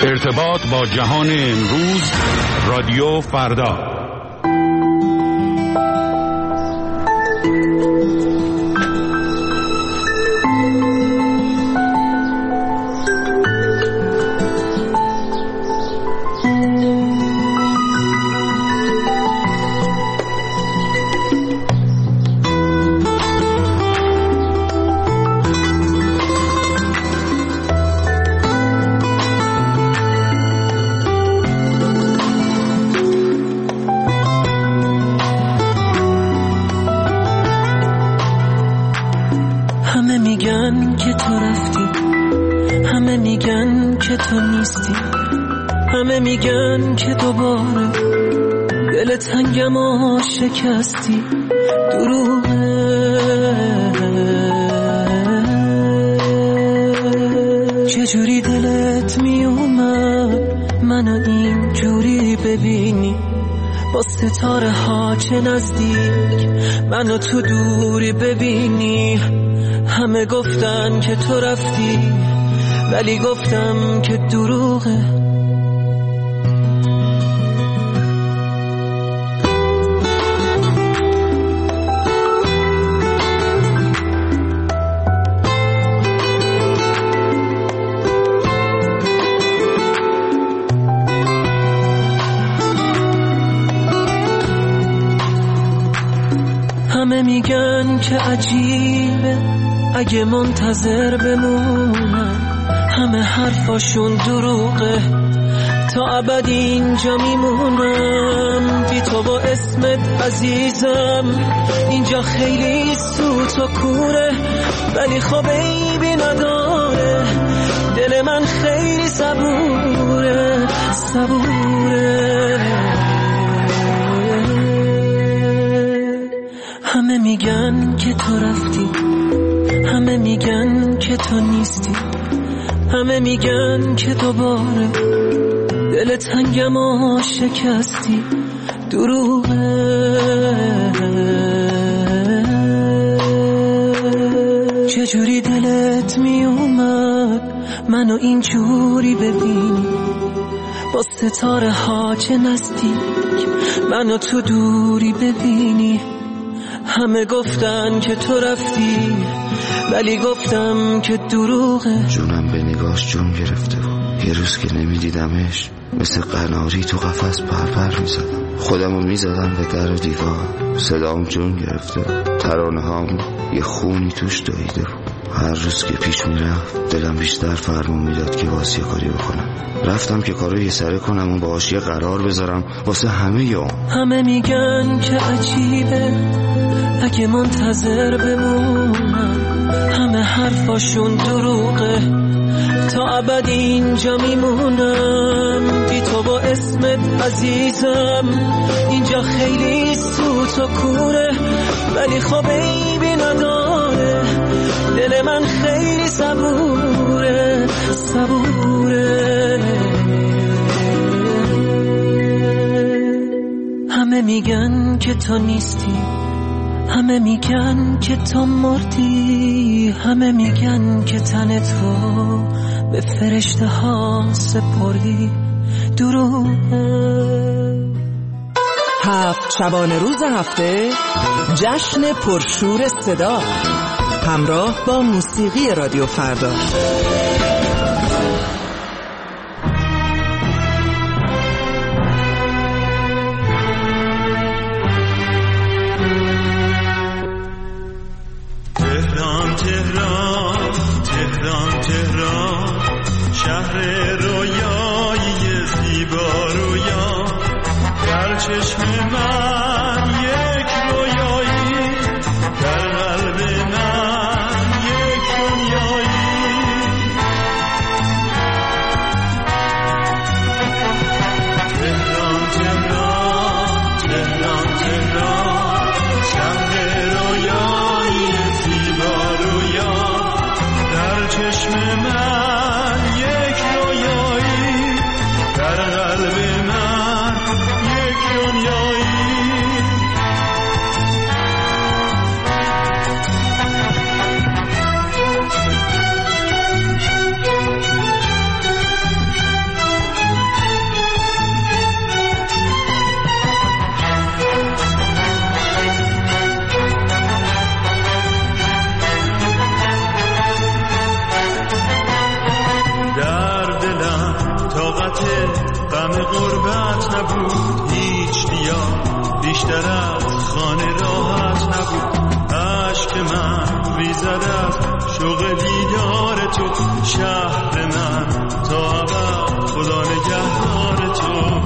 ارتباط با جهان امروز، رادیو فردا. همه میگن که تو رفتی، همه میگن که تو نیستی، همه میگن که دوباره دل تنگم و شکستی. دروغه، چجوری دلت میومد منو اینجوری ببینی؟ با ستاره ها چه نزدیک منو تو دوری ببینی. همه گفتن که تو رفتی، ولی گفتم که دروغه. همه میگن که عجیبه اگه منتظر بمونم، همه حرفاشون دروغه، تا ابد اینجا میمونم بی تو با اسمت عزیزم. اینجا خیلی سوت و کوره، ولی خب عیبی نداره، دل من خیلی صبوره صبوره. همه میگن که تو رفتی، همه میگن که تو نیستی، همه میگن که دوباره دل تنگم و شکستی. دروغه، چجوری دلت میومد منو اینجوری ببینی؟ با ستاره ها چه نزدیک منو تو دوری ببینی. همه گفتن که تو رفتی، ولی گفتم که دروغه. جونم به نگاش جون گرفته بود. یه روز که نمیدیدمش مثل قناری تو قفس پرپر میزدم، خودمو میزدم به در و دیوار. صدام جون گرفته بود، ترانه هام یه خونی توش دویده بود. هر روز که پیش میرفت دلم بیشتر فرمون میداد که واسه کاری بکنم. رفتم که کارو یه سره کنم و باهاش یه قرار بذارم واسه همه یوم. همه میگن که عجیبه اگه منتظر بمونم، همه حرفاشون دروغه، تا ابد اینجا میمونم بی تو با اسمت عزیزم. اینجا خیلی سوت و کوره، ولی خب عیبی نداره، دل من خیلی صبوره صبوره. همه میگن که تو نیستی، همه میگن که تو مردی، همه میگن که تن تو به فرشته ها سپردی. دروغه. 7 شبانه روز هفته جشن پرشور صدا همراه با موسیقی رادیو فردا. تهران تهران تهران تهران، شهر رویایی زیبا رویا، در چشم من یک رویایی، در قلب من یک دنیایی. تهران تهران تهران تهران، شهر رویایی زیبا رویا، در چشم من یک رویایی، در قلب من یک دنیایی. البته غم غربت نبود هیچ دیا بیشتر از خانه راحت نبود عشق من ریزد از شوق دیدار تو شهر من تا ابد خدا نگهدار تو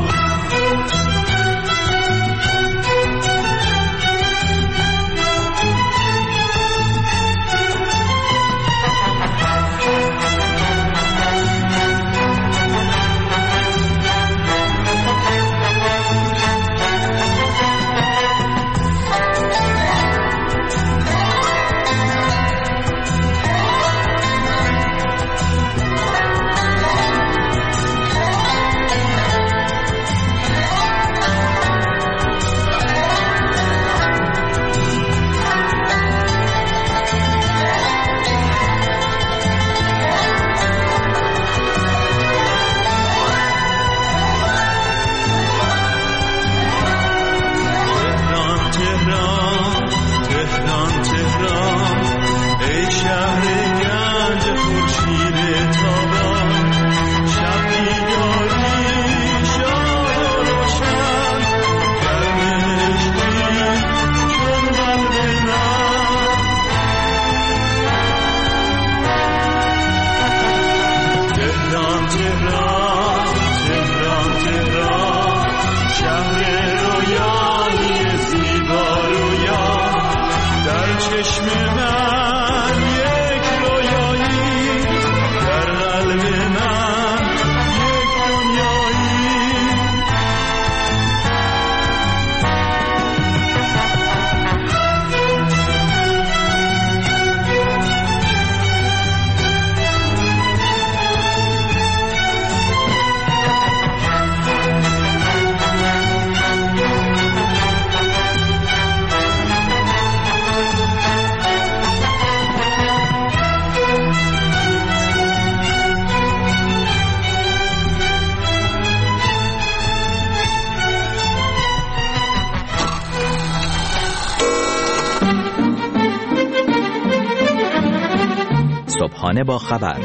صبحانه با خبر،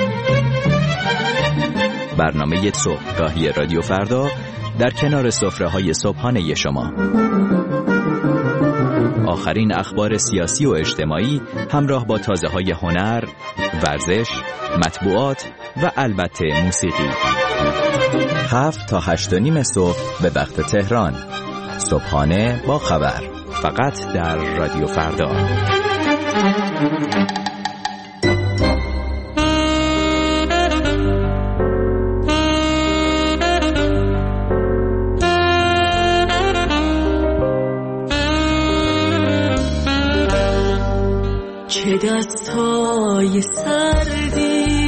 برنامه صبحگاهی رادیو فردا در کنار سفره‌های صبحانه شما. آخرین اخبار سیاسی و اجتماعی همراه با تازه‌های هنر، ورزش، مطبوعات و البته موسیقی. 7 تا 8:30 صبح به وقت تهران. صبحانه با خبر، فقط در رادیو فردا. چه دستای سردی،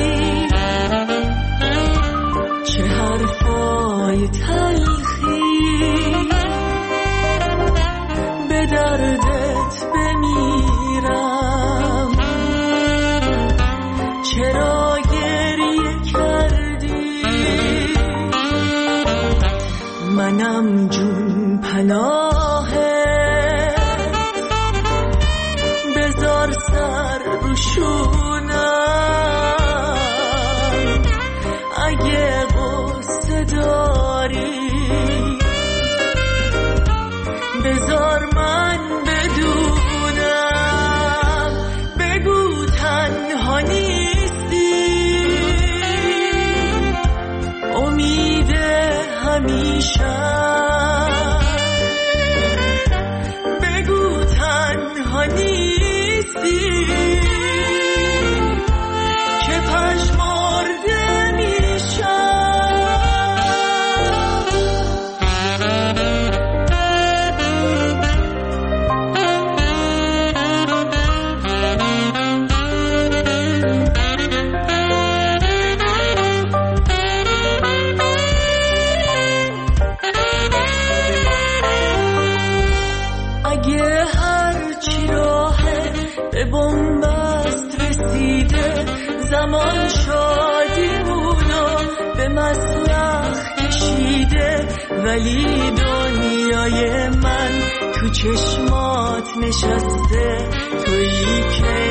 چه حرفای تلخی، به دردت بمیرم. چرا گریه کردی؟ منم جون پناهت، بذار سر رو شونم. اگه غصه داری بذار من بدونم. بگو تنها نیستی، امید همیشه. بگو تنها نیستی که پژمرده میشم. اگه هرچی راهه به بنبست رسیده، زمان شادیمونو به مسلخ کشیده، ولی دنیای من تو چشمات نشسته. تویی که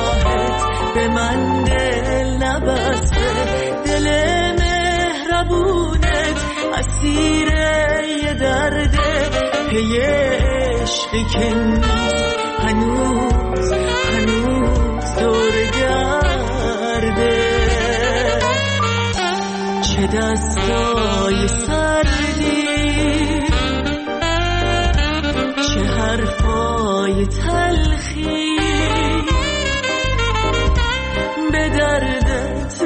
نگاهت به من دل نبسته، دل مهربون پی عشقی که نیست هنوز دور گرده. چه دستای سردی، چه حرفای تلخی، به دردت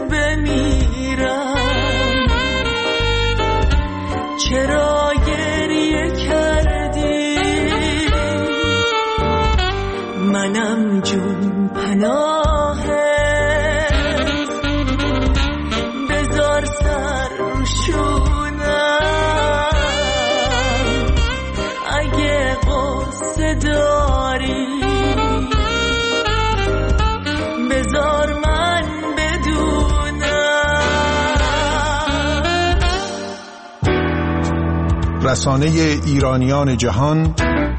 بمیرم. چرا گریه کردی؟ منم جون پناهت، بذار سر رو شونم. اگه قصه داری بذار من بدونم. رسانه ایرانیان جهان،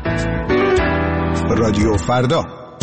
رادیو فردا.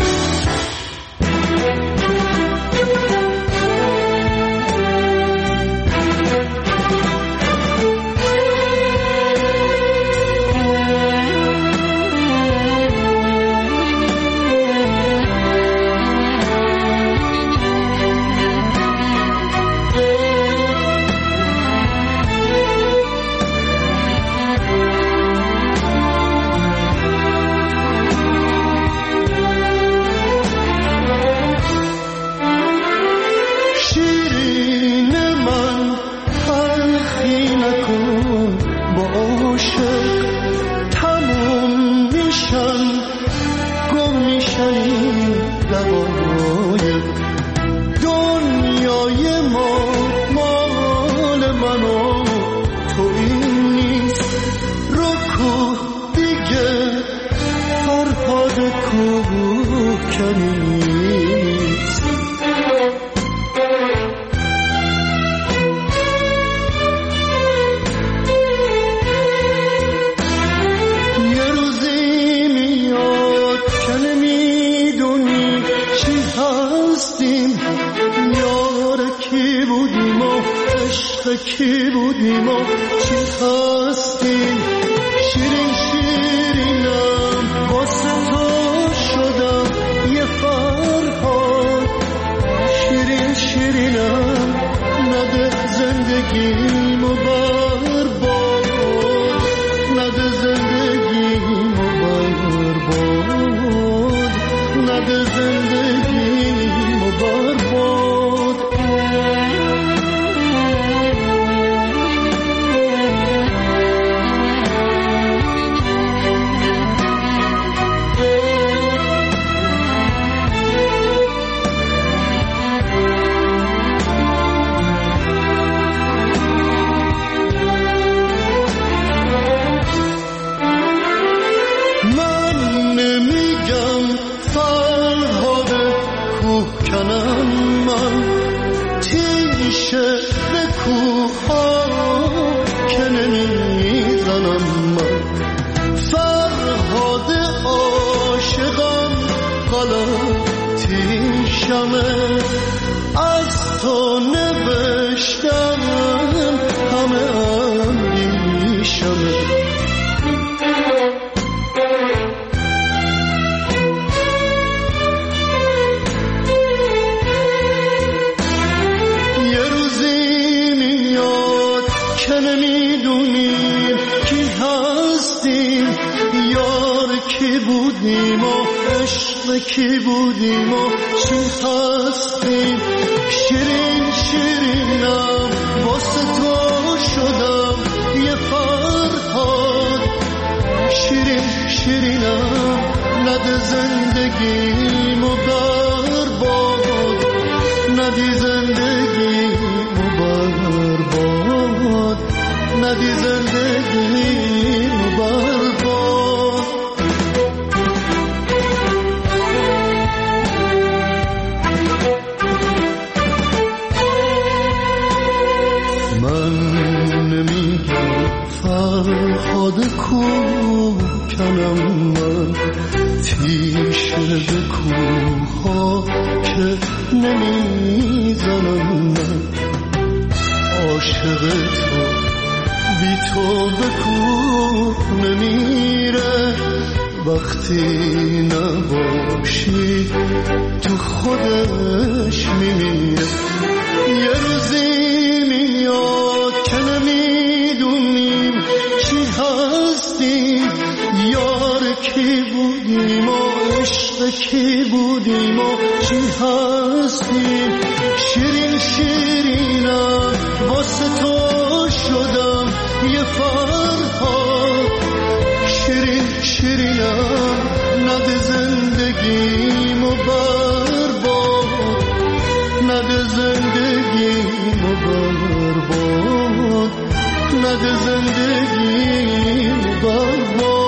کی بودیم و چی هستیم. شیرین شیرینم واسه تو شدم یه فرهاد. شیرین شیرینم نده زندگیمو برباد، نده زندگیمو برباد، نده زندگیمو برباد. از تو نوشتم همه اندیشمه. یه روزی میاد که نمیدونیم کی هستیم، یار کی بودیم و عشق کی بودیم و چی هستیم. شیرین شیرینم واسه تو شدم یه فرهاد. شیرین شیرینم نده زندگیمو برباد، ندی زندگیمو برباد، ندی زندگیمو برباد. فرهاد کوکنم من، تیشه به کوها که نمیزنم من. عاشق تو بی تو به کوه نمیره وقتی نباشی تو خودش میمیره یه روزی میاد که نمیدونیم چی هستیم یار کی بودیم و عشق کی بودیم و چی هستیم شیرین شیرینم واسه تو شدم یه فرهاد شیرین شیرینم نده زندگیمو برباد نده زندگیمو برباد نده زندگیمو برباد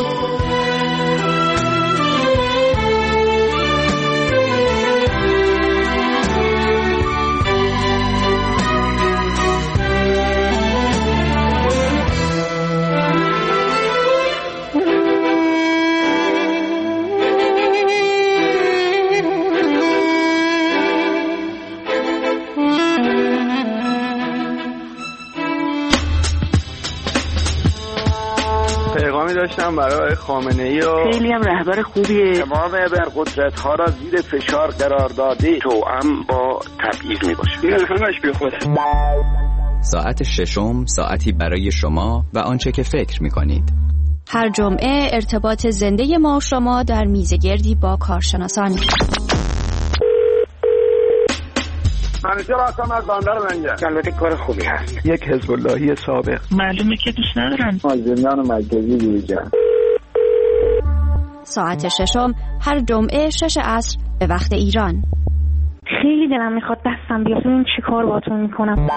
داشتم برای خامنه‌ای و خیلی هم رهبر خوبیه. تمام ابرقدرت‌ها را زیر فشار قرار داده توأم با تبعیض میباشه. این همش بیخوده. ساعت ششم ساعتی برای شما و آنچه که فکر می‌کنید. هر جمعه ارتباط زنده ما و شما در میزگردی با کارشناسان. منیجر هستم از بندر منجر. البته کار خوبی هست. یک حزب اللهی سابق. معلومه که دوست ندارن. زندان مرکزی دیجان. ساعت ششم هر جمعه 6 عصر به وقت ایران. خیلی دلم میخواد دستم بیاد ببینم چی کار باهاتون میکنم.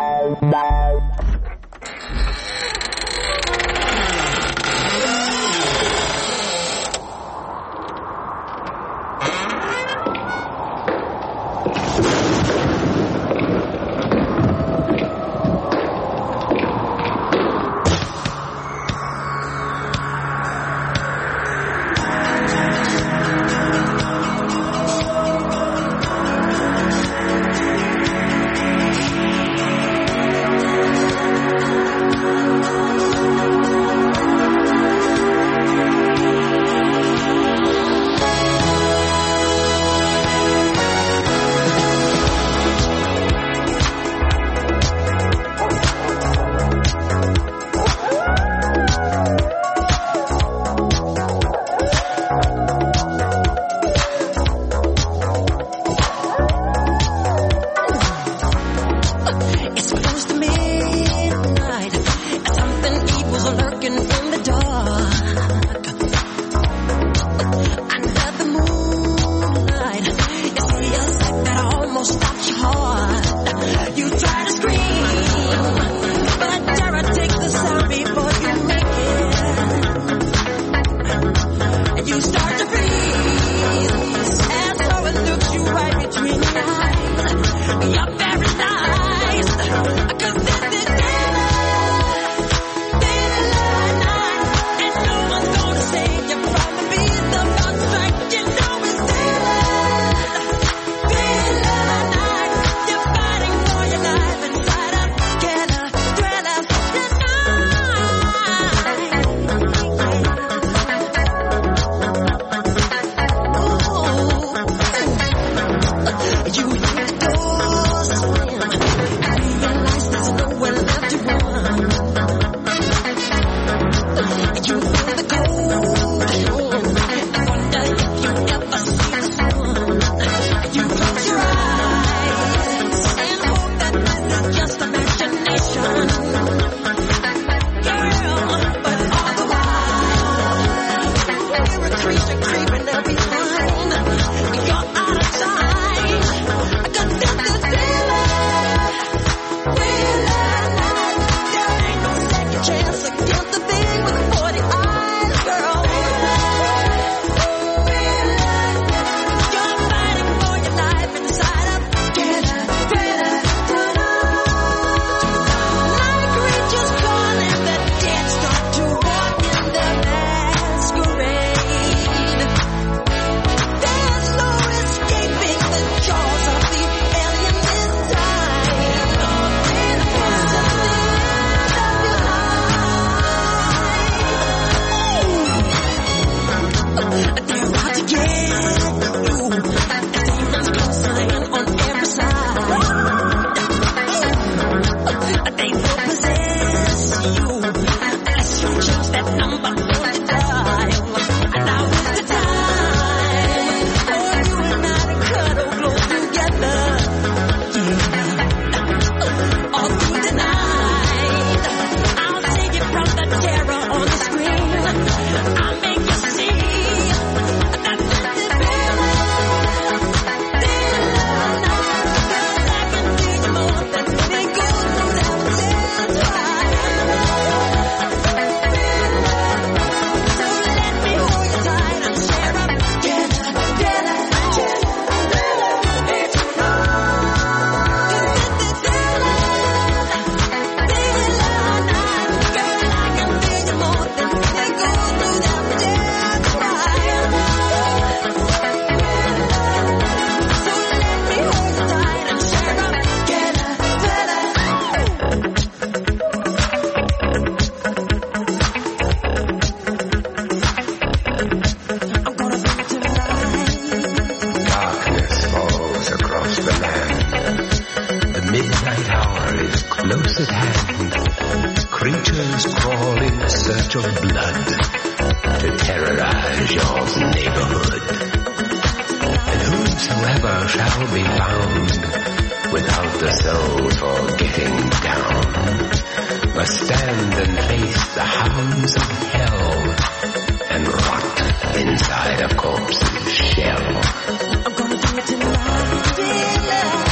close at hand, creatures crawl in search of blood to terrorize your neighborhood. And whosoever shall be found without the soul for getting down must stand and face the hounds of hell and rot inside a corpse's shell. I'm gonna do it tonight.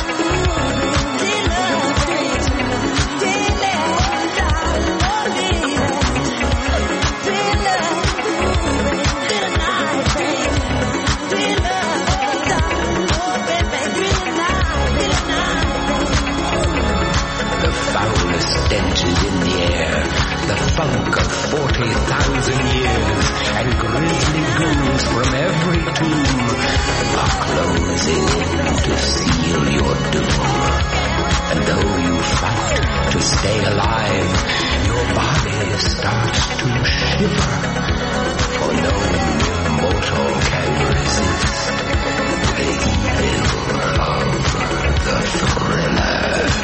Stenches in the air, the funk of 40,000 years, and grisly ghouls from every tomb are closing in to seal your doom. And though you fight to stay alive, your body starts to shiver, for no mortal can resist the evil of the thriller.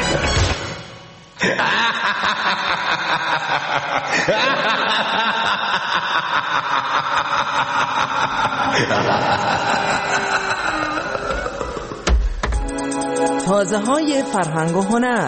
تازه های فرهنگ و هنر.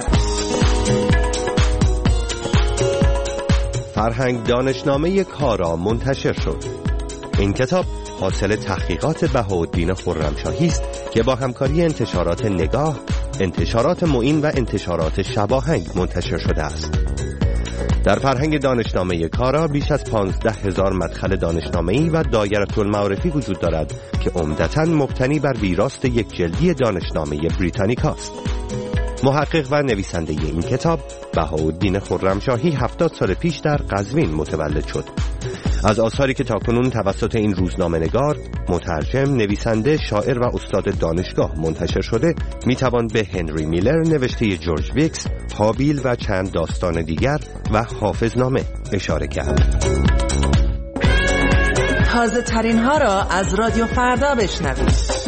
فرهنگ دانشنامه کارا منتشر شد. این کتاب حاصل تحقیقات بهاءالدین خرمشاهی است که با همکاری انتشارات نگاه، انتشارات معین و انتشارات شواهنگ منتشر شده است. در فرهنگ دانشنامه کارا بیش از 15,000 مدخل دانشنامه‌ای و دایره‌المعارفی وجود دارد که عمدتاً مبتنی بر ویراست یک جلدی دانشنامه بریتانیکا است. محقق و نویسنده این کتاب بهاءالدین خرمشاهی 70 سال پیش در قزوین متولد شد. از آثاری که تاکنون توسط این روزنامه‌نگار، مترجم، نویسنده، شاعر و استاد دانشگاه منتشر شده، میتوان به هنری میلر نوشته جورج ویکس، هابیل و چند داستان دیگر و حافظنامه اشاره کرد. تازه ترین ها را از رادیو فردا بشنوید.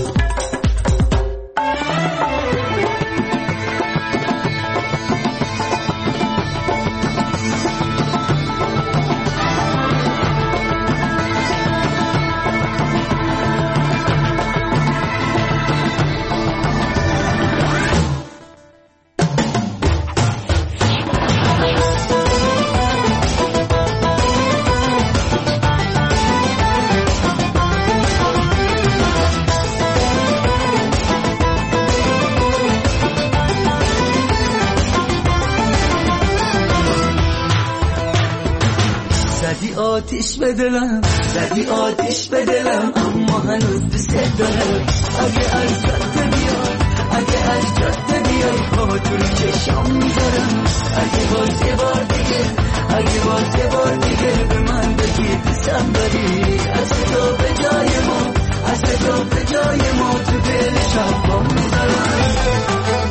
زدی آتیش به دلم اما هنوز دوست دارم. اگه از جاده بیای، اگه از جاده بیای پاتو رو چشام میذارم. اگه باز یه بار دیگه، اگه باز یه بار دیگه به من بگی دوستم داری. از تو به جای ما، از تو به جای ما تو دل شب بام میذارم.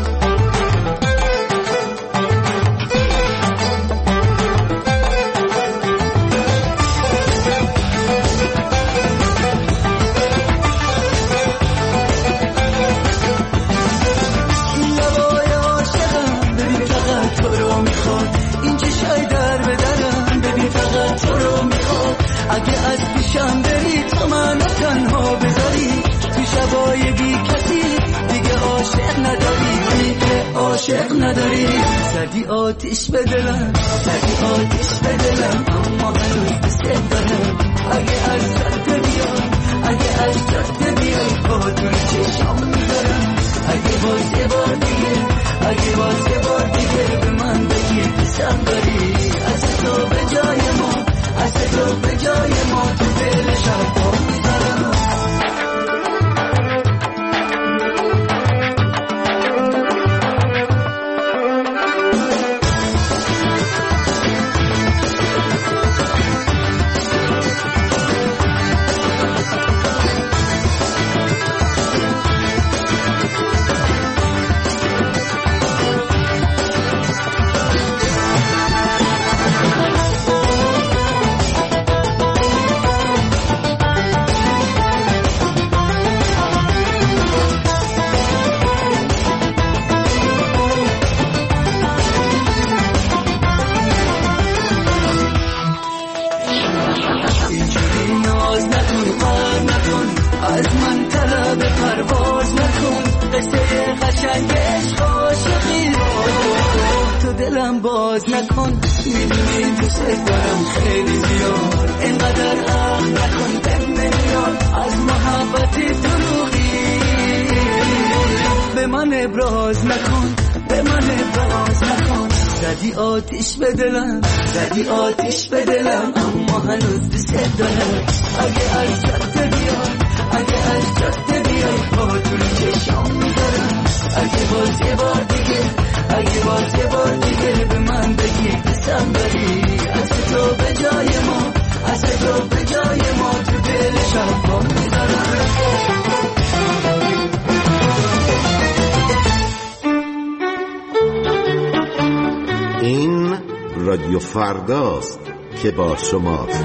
اگه از پیشم بری تو منو تنها بذاری، تو شبای بی کسی دیگه عاشق نداری، دیگه عاشق نداری. زدی آتیش به دلم، زدی آتیش به دلم اما هنوز دوست دارم. اگه از جاده بیای، اگه از جاده بیای پاتون چشام میذارم. اگه باز یه بار دیگه، اگه باز یه بار دیگه به من بگی دوستم داری. از تو به جای ما، از تو به جای ما تو دل شب با میذارم. چشمم باز نکن، میدونی دوست دارم خیلی زیاد، اینقدر عقل نکن بمیاد از محبت دروغی، به من ابراز نکن، به من ابراز نکن. زدی آتیش به دلم، زدی آتیش به دلم، اما هنوز دوست دارم. اگه از جاده بیای، اگه از جاده بیای، با تو چشام میذارم. اگه باز یه بار دیگه، اگه باز یه بار دیگه به من بگی دوستم داری، از تو به جای ما، از تو به جای ما تو دل شب با میذارم. این رادیو فرداست که با شماست.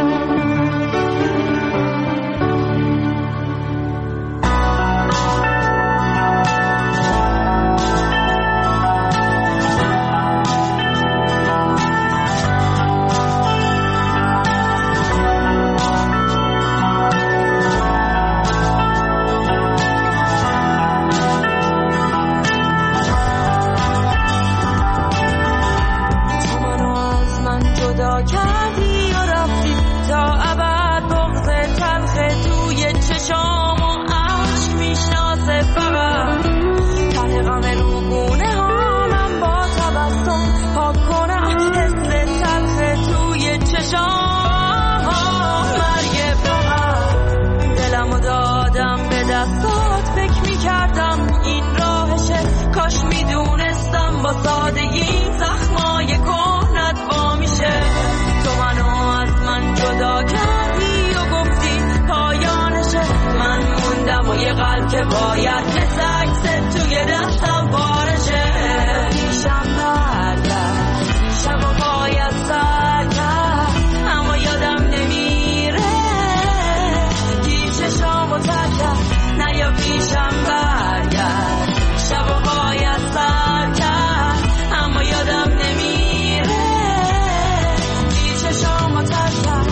که باید که سکست توی دستم پارشه، پیشم برگرد شب و باید سر کرد، اما یادم نمیره کی چشامو تر کرد. نه یا پیشم برگرد شب و باید سر کرد، اما یادم نمیره کی چشامو تر کرد.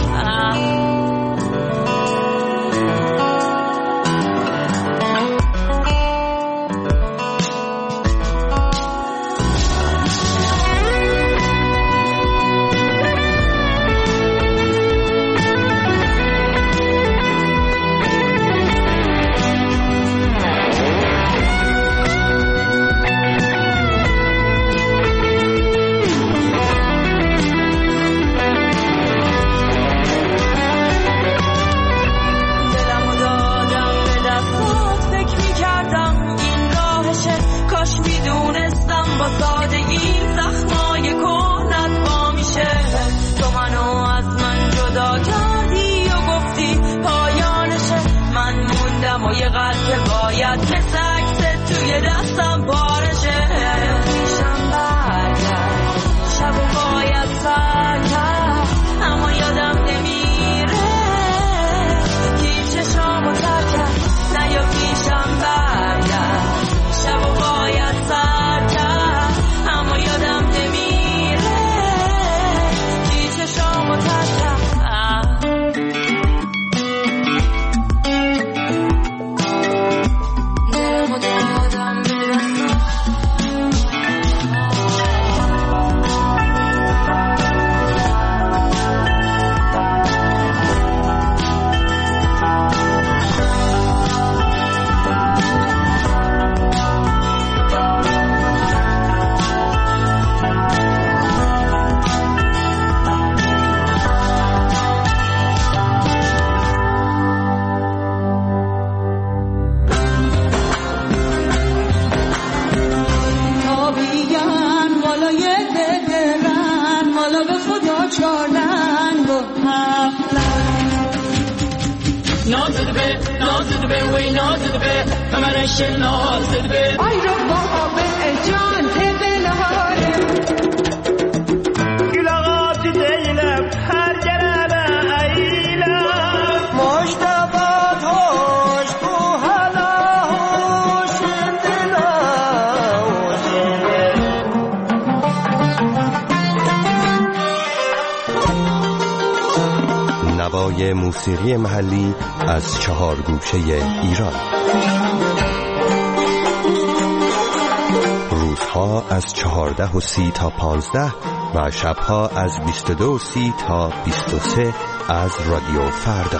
نوای موسیقی محلی از 4 گوشه ایران. روزها روزها از 14:30 تا 15 و شبها از 22:30 تا 23 از رادیو فردا.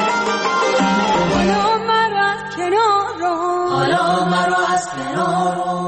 حالا مرا از کنار رو، حالا مرا از کنار رو.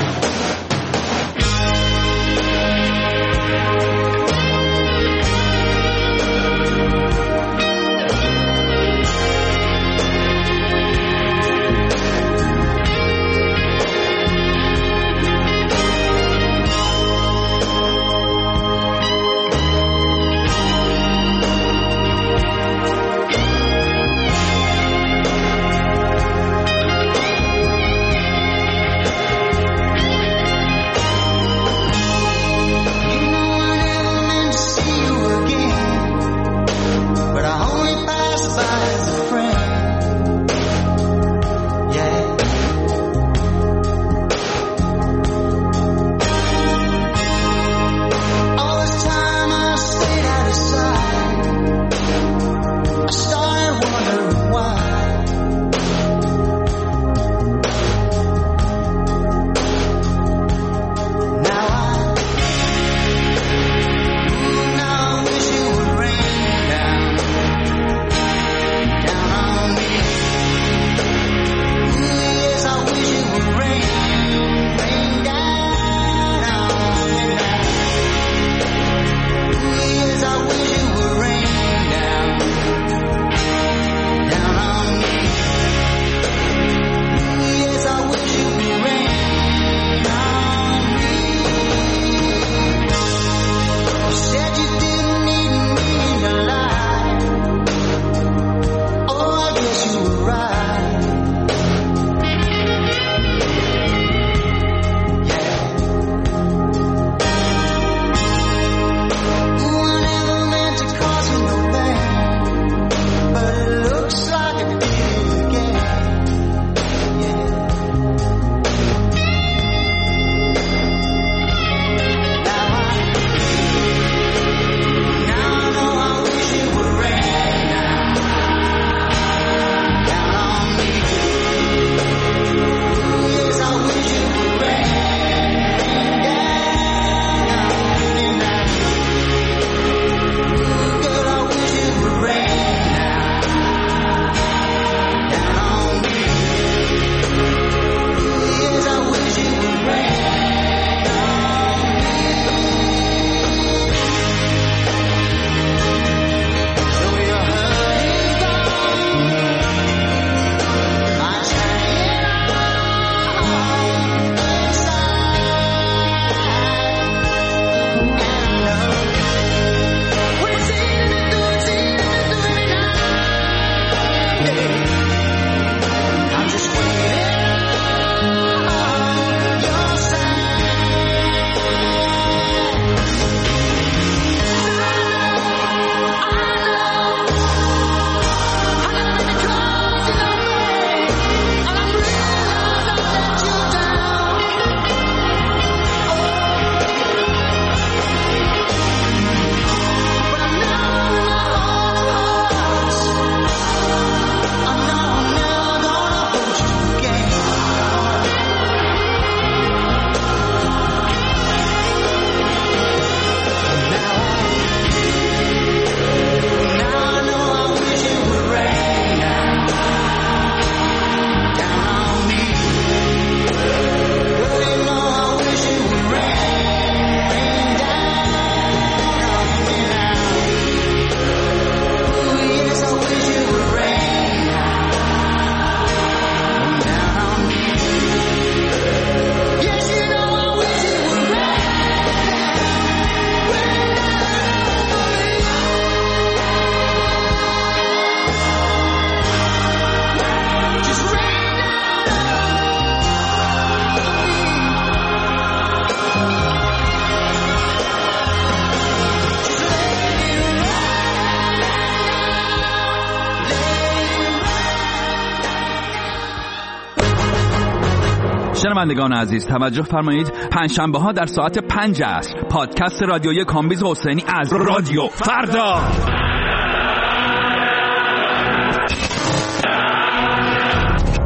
شنوندگان عزیز توجه فرمایید، پنجشنبه ها در ساعت 5 عصر پادکست رادیویی کامبیز حسینی از رادیو فردا.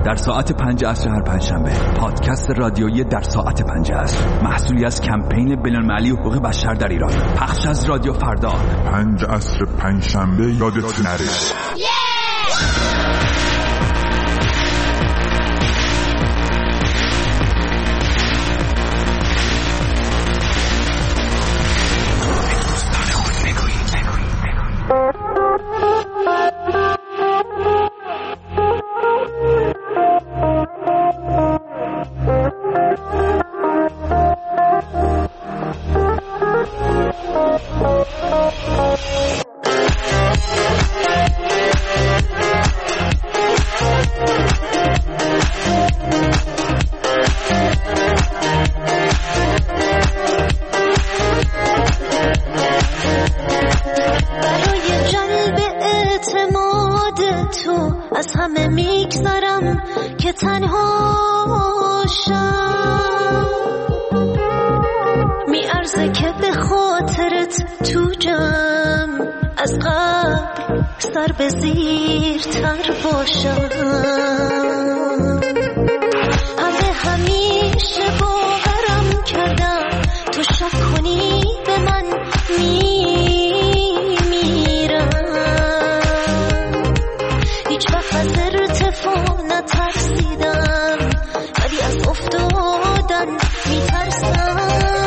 در ساعت 5 عصر هر پنجشنبه. پادکست رادیویی در ساعت 5 عصر، محصولی از کمپین بین‌المللی حقوق بشر در ایران. پخش از رادیو فردا. 5 عصر پنجشنبه یادت نره. به زیرتر باشم، همه همیشه باورم کردم تو شک کنی به من میمیرم. هیچ وقت از ارتفاع نترسیدم، ولی از افتادن میترسم.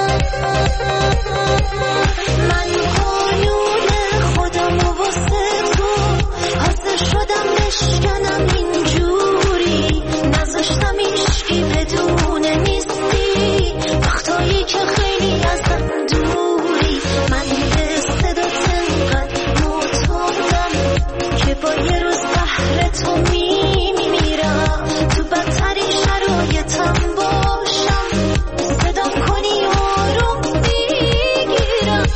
من قانون خودم و واسه شدم بشکنم اینجوری، نذاشتم ایشکی بدون نیستی، وقتایی که خیلی ازم دوری. من به صدات انقدر معتادم که با یه روز بهر تو میمیرم. تو بدترین شرایطم باشم، صدام کنی آروم میگیرم.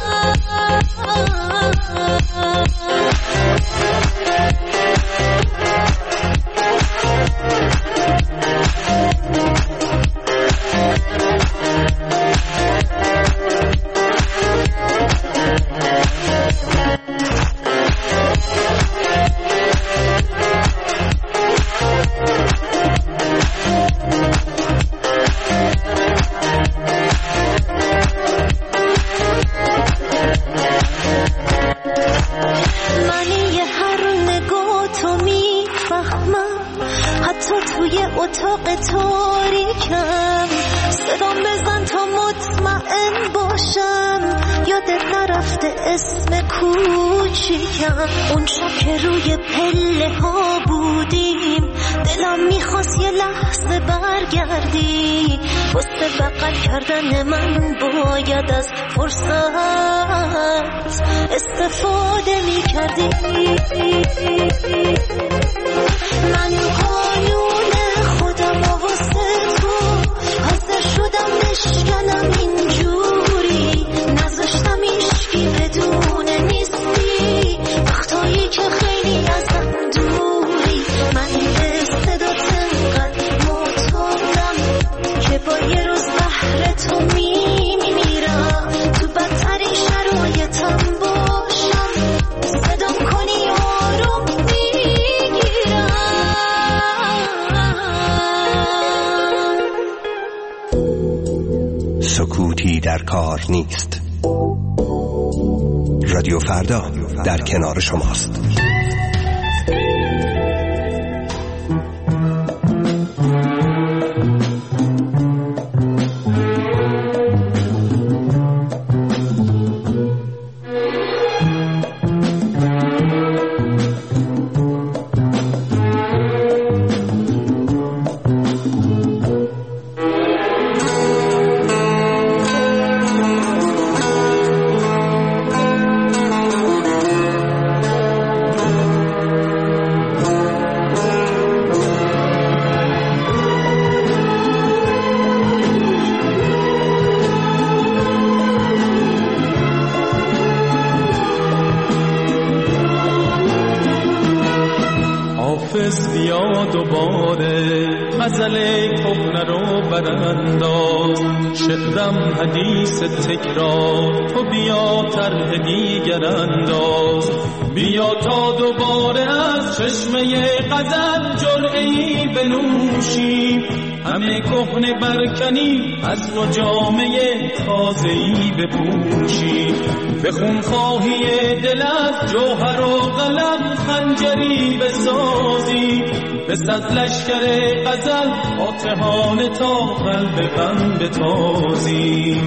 اون شب که روی پله ها بودیم، دلم میخواست یه لحظه برگردی. واسه بغل کردن من باید از فرصت استفاده میکردی. من قانون خودم و واسه تو حاضر شدم بشکنم اینجوری، نذاشتم ایشکی بدون نیستی، وقتایی که خیلی ازم دوری. من به صدات انقدر معتادم که با یه روز بهر تو میمیرم. تو بدترین شرایطم باشم، صدام کنی آروم میگیرم. سکوتی در کار نیست. رادیو فردا در کنار شماست. حافظ بیا دوباره غزل کهنه رو برانداز، شعرم حدیث تکرار، تو بیا طرح دیگر انداز. بیا تا دوباره از چشمه غزل جرعه‌ای بنوشیم، همه کهنه برکنی از نو جامه تازه‌ای بپوشیم. به خونخواهی دل از جوهر و قلم خنجری بسازی، به صد لشکر غزل فاتحانه تا قلب غم بتازی.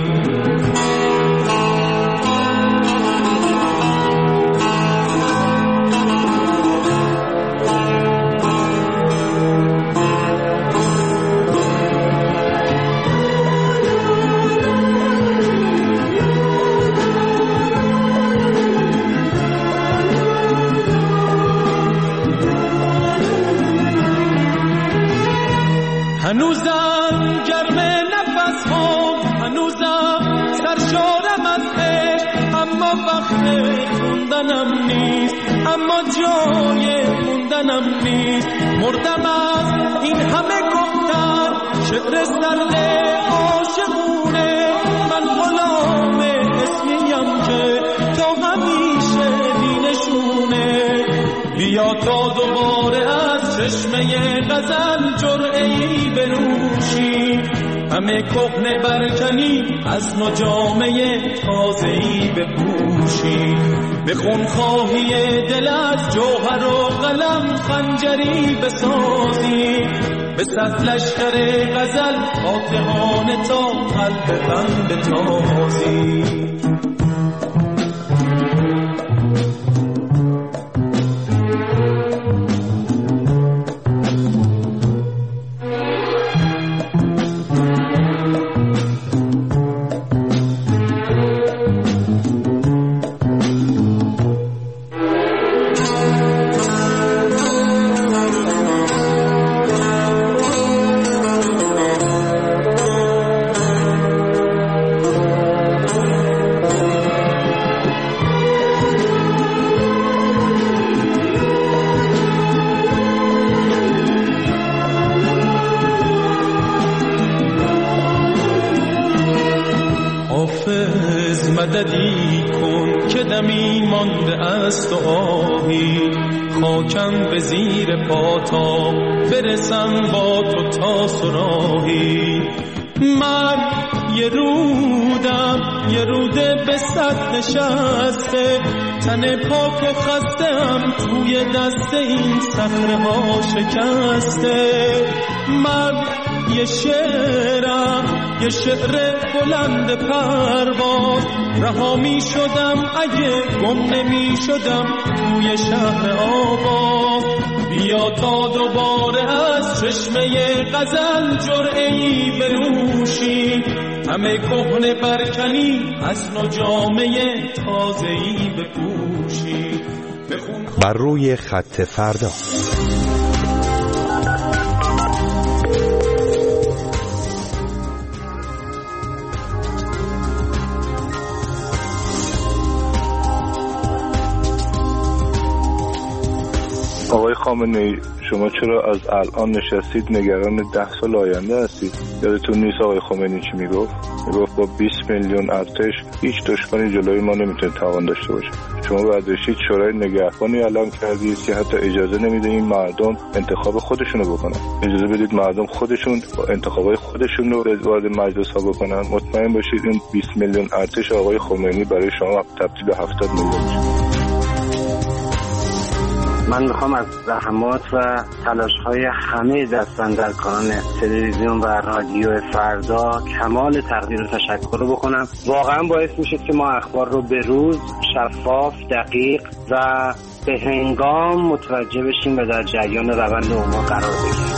هنوزم گرم نفس ها، هنوزم سرشارم از عشق، اما وقت موندنم نیست، اما جای موندنم نیست. مردم از این همه گفتن، شعر سرد عاشقونه، من غلام اسمیم که تا همیشه بینشونه. بیا تا دوباره از چشمه غزل جرعه‌ای بنوشی، همه کهنه برکنی از نو جامه تازه‌ای بپوشی. به خونخواهی دل از جوهر و قلم خنجری بسازی، به صد لشکر غزل فاتحانه تا قلب غم بتازی. مددی کن که دمی مانده است و آهی، خاکم به زیر پاتا برسم با تو تا سراهی. من یه رودم، یه روده به صد نشسته، تن پاک خستم توی دست این صخره ها شکسته. من یه شعرم، یه شعر بلند پرواز، رها می شدم اگه گم نمی شدم توی شهر آواز. بیا تا دوباره از چشمه غزل جرعه‌ای بنوشی، همه کهنه برکنی از نو جامه تازه‌ای بپوشی. بر روی خط فردا. آقای خامنه‌ای، شما چرا از الان نشستید نگران 10 سال آینده هستید؟ یادتون نیست آقای خمینی چی میگفت با 20 میلیون ارتش هیچ دشمنی جلوی ما نمیتونه توان داشته باشه. شما باید بشید شورای نگهبانی اعلام کردید که حتی اجازه نمیده این مردم انتخاب خودشونو بکنن. اجازه بدید مردم خودشون با انتخابای خودشون رو وارد مجلس ها بکنن. مطمئن باشید این 20 میلیون ارتش آقای خمینی برای شما تبدیل به 70 میلیون میشه. من میخوام از زحمات و تلاش‌های همه دستاندرکاران تلویزیون و رادیو فردا کمال تقدیر و تشکر رو بکنم. واقعا باعث میشه که ما اخبار رو به روز، شفاف، دقیق و به هنگام متوجه بشیم و در جریان روند امور قرار بگیریم.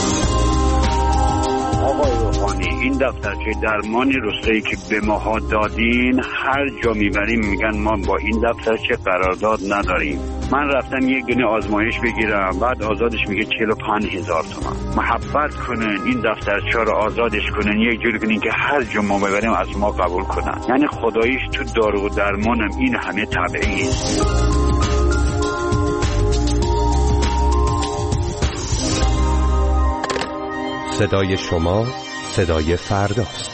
آقای روحانی، این دفترچه درمانی روستایی که به ماها دادین هر جا میبریم میگن ما با این دفترچه قرارداد نداریم. من رفتم یک دونه آزمایش بگیرم، بعد آزادش میگه 45,000 تومان. محبت کنن این دفترچه رو آزادش کنن، یک جوری کنین که هر جا ما ببریم از ما قبول کنن. یعنی خداییش تو دارو و درمانم این همه تبعی است. صدای شما، صدای فرداست.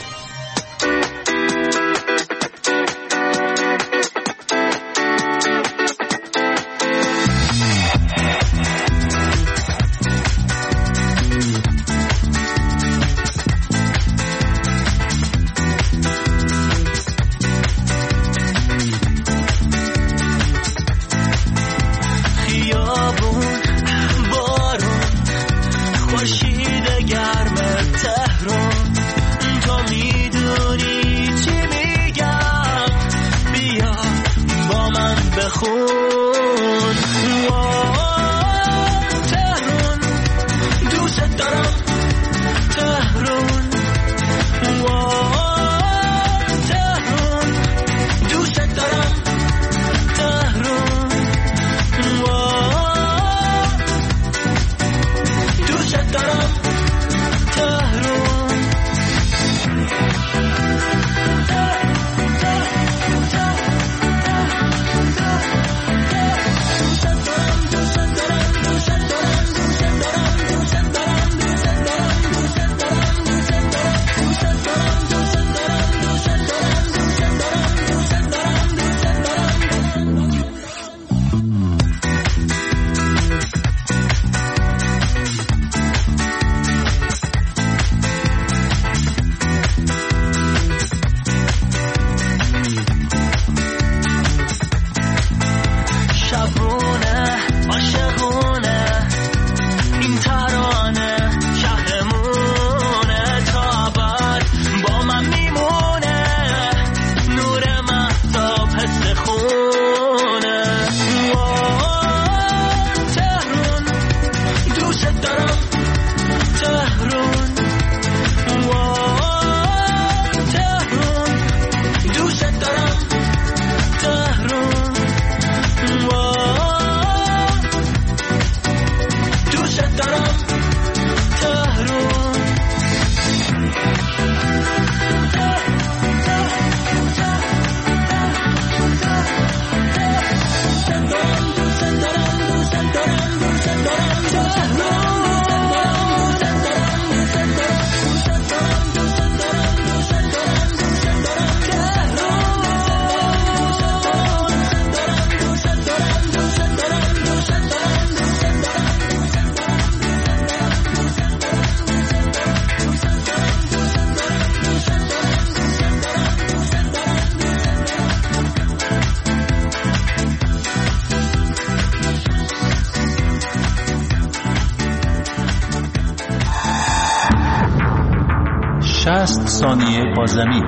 ثانیه با زمین.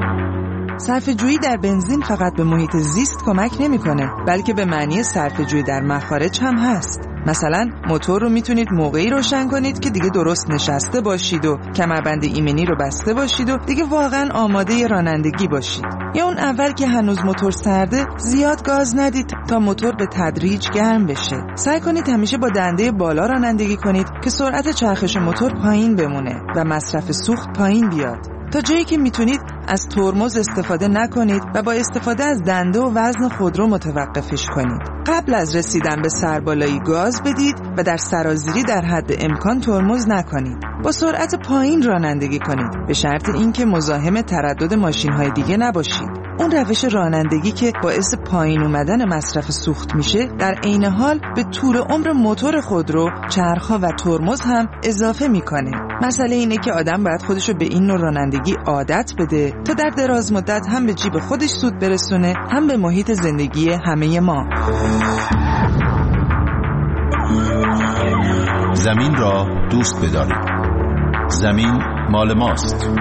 صرفه‌جویی در بنزین فقط به محیط زیست کمک نمی‌کنه، بلکه به معنی صرفه‌جویی در مخارج هم هست. مثلا موتور رو میتونید موقعی روشن کنید که دیگه درست نشسته باشید و کمربند ایمنی رو بسته باشید و دیگه واقعا آماده رانندگی باشید. یا اون اول که هنوز موتور سرده زیاد گاز ندید تا موتور به تدریج گرم بشه. سعی کنید همیشه با دنده بالا رانندگی کنید که سرعت چرخش موتور پایین بمونه و مصرف سوخت پایین بیاد. تا جایی که میتونید از ترمز استفاده نکنید و با استفاده از دنده و وزن خودرو متوقفش کنید. قبل از رسیدن به سربالایی گاز بدید و در سرازیری در حد امکان ترمز نکنید. با سرعت پایین رانندگی کنید به شرط اینکه مزاحم تردد ماشین‌های دیگه نباشید. اون روش رانندگی که باعث پایین اومدن مصرف سوخت میشه در عین حال به طول عمر موتور خودرو، چرخ‌ها و ترمز هم اضافه میکنه. مسئله اینه که آدم باید خودشو به این نوع رانندگی عادت بده تا در دراز مدت هم به جیب خودش سود برسونه هم به محیط زندگی همه ما. زمین را دوست بدارید. زمین مال ماست.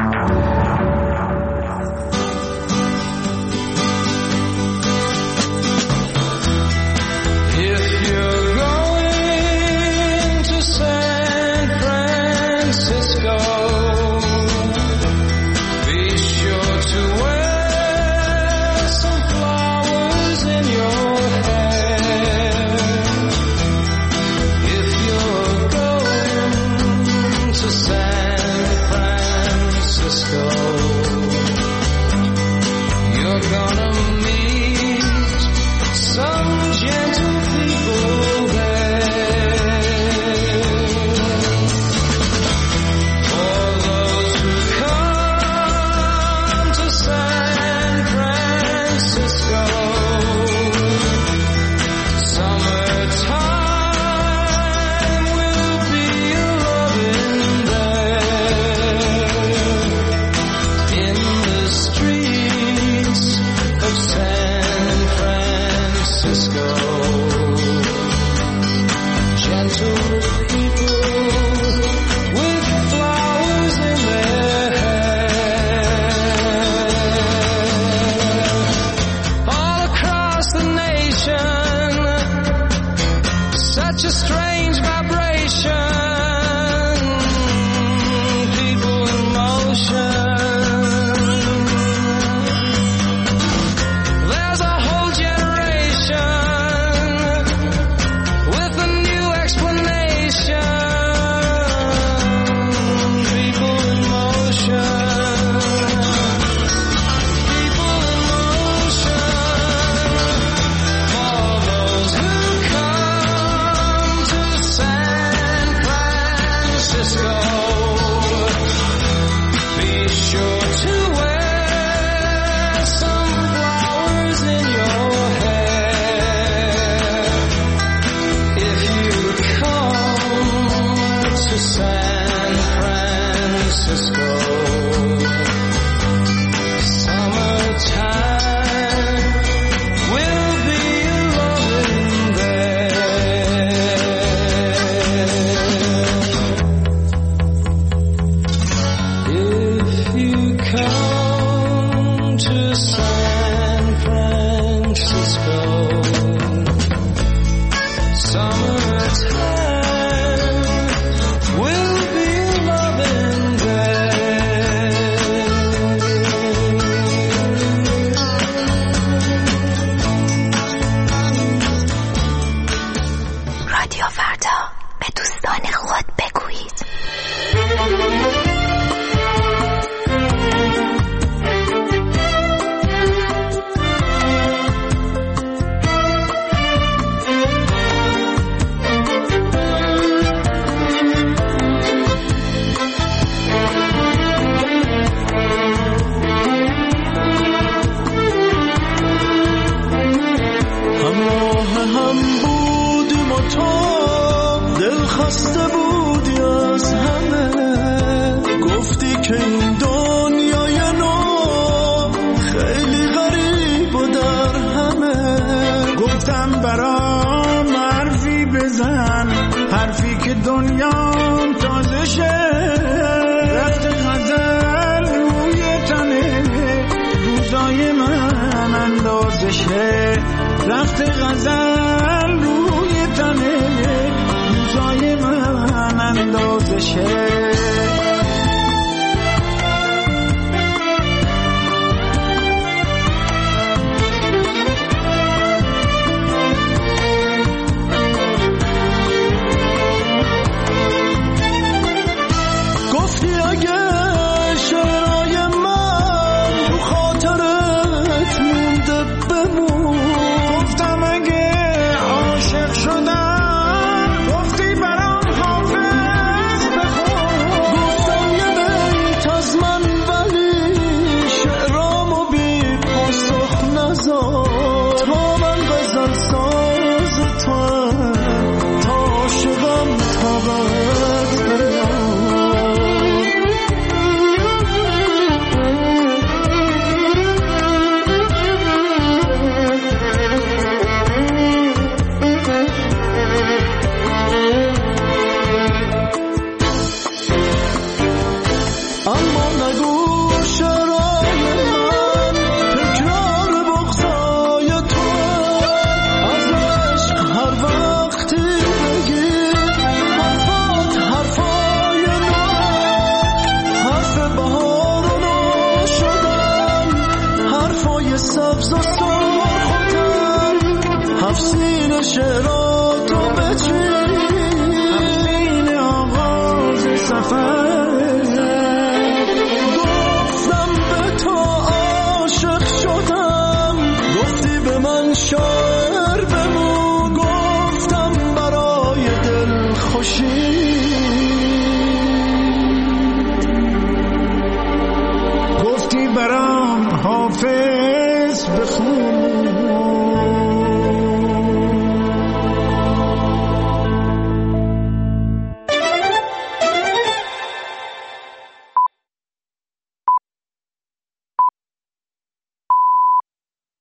گفتم به تو عاشق شدم، گفتی به من شاد